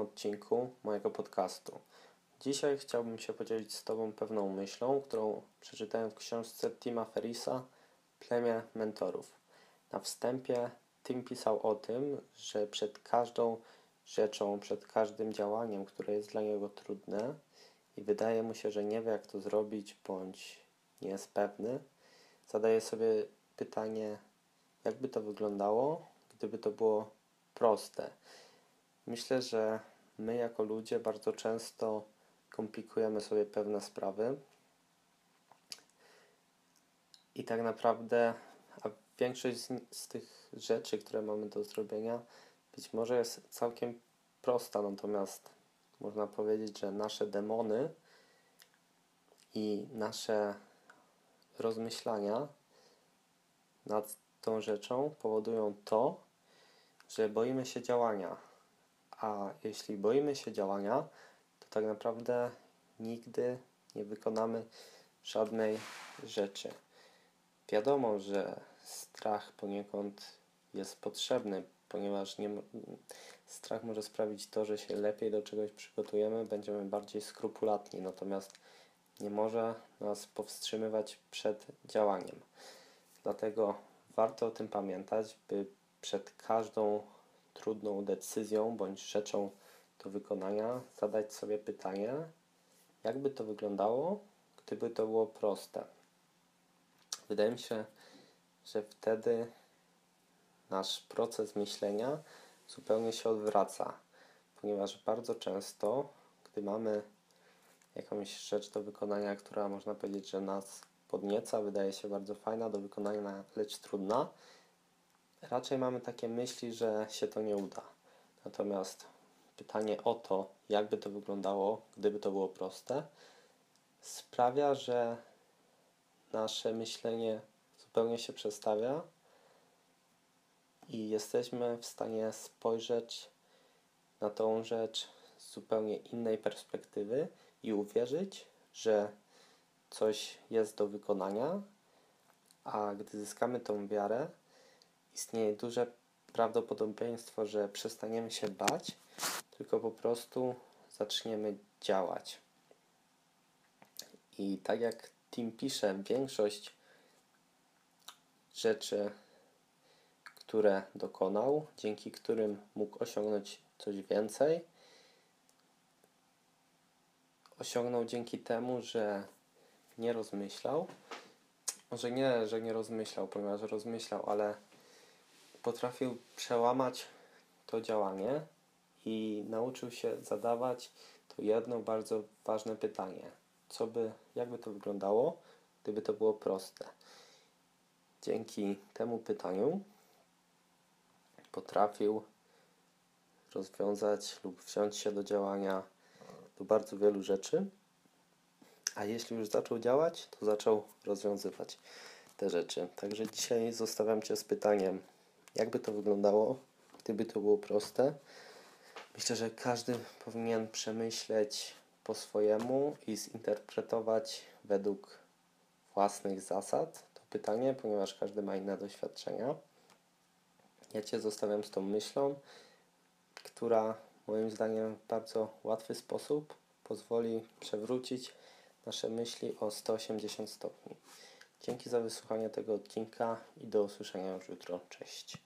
odcinku mojego podcastu. Dzisiaj chciałbym się podzielić z Tobą pewną myślą, którą przeczytałem w książce Tima Ferrissa Plemię Mentorów. Na wstępie Tim pisał o tym, że przed każdą rzeczą, przed każdym działaniem, które jest dla niego trudne i wydaje mu się, że nie wie jak to zrobić, bądź nie jest pewny, zadaje sobie pytanie, jakby to wyglądało, gdyby to było proste. Myślę, że my jako ludzie bardzo często komplikujemy sobie pewne sprawy i tak naprawdę większość z tych rzeczy, które mamy do zrobienia, być może jest całkiem prosta, natomiast można powiedzieć, że nasze demony i nasze rozmyślania nad tą rzeczą powodują to, że boimy się działania. A jeśli boimy się działania, to tak naprawdę nigdy nie wykonamy żadnej rzeczy. Wiadomo, że strach poniekąd jest potrzebny, ponieważ strach może sprawić to, że się lepiej do czegoś przygotujemy, będziemy bardziej skrupulatni, natomiast nie może nas powstrzymywać przed działaniem. Dlatego warto o tym pamiętać, by przed każdą trudną decyzją bądź rzeczą do wykonania zadać sobie pytanie, jakby to wyglądało, gdyby to było proste. Wydaje mi się, że wtedy nasz proces myślenia zupełnie się odwraca, ponieważ bardzo często, gdy mamy jakąś rzecz do wykonania, która można powiedzieć, że nas podnieca, wydaje się bardzo fajna do wykonania, lecz trudna, raczej mamy takie myśli, że się to nie uda. Natomiast pytanie o to, jakby to wyglądało, gdyby to było proste, sprawia, że nasze myślenie zupełnie się przestawia i jesteśmy w stanie spojrzeć na tą rzecz z zupełnie innej perspektywy i uwierzyć, że coś jest do wykonania, a gdy zyskamy tą wiarę, istnieje duże prawdopodobieństwo, że przestaniemy się bać, tylko po prostu zaczniemy działać. I tak jak Tim pisze, większość rzeczy, które dokonał, dzięki którym mógł osiągnąć coś więcej, osiągnął dzięki temu, że nie rozmyślał. Może nie, że nie rozmyślał, ponieważ rozmyślał, ale potrafił przełamać to działanie i nauczył się zadawać to jedno bardzo ważne pytanie. Jakby to wyglądało, gdyby to było proste. Dzięki temu pytaniu potrafił rozwiązać lub wziąć się do działania do bardzo wielu rzeczy, a jeśli już zaczął działać, to zaczął rozwiązywać te rzeczy. Także dzisiaj zostawiam Cię z pytaniem, jakby to wyglądało, gdyby to było proste. Myślę, że każdy powinien przemyśleć po swojemu i zinterpretować według własnych zasad to pytanie, ponieważ każdy ma inne doświadczenia. Ja Cię zostawiam z tą myślą, która moim zdaniem w bardzo łatwy sposób pozwoli przewrócić nasze myśli o 180 stopni. Dzięki za wysłuchanie tego odcinka i do usłyszenia już jutro. Cześć.